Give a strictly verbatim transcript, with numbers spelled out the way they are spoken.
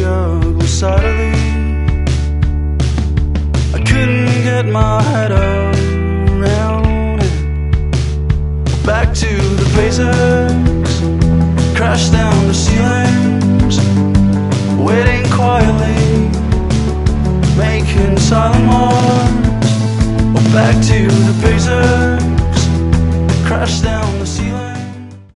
the ugly side of thee. I couldn't get my head around it. Back to the basics, crash down the ceilings, waiting quietly, making silent marks. Back to the basics, crash down the ceiling.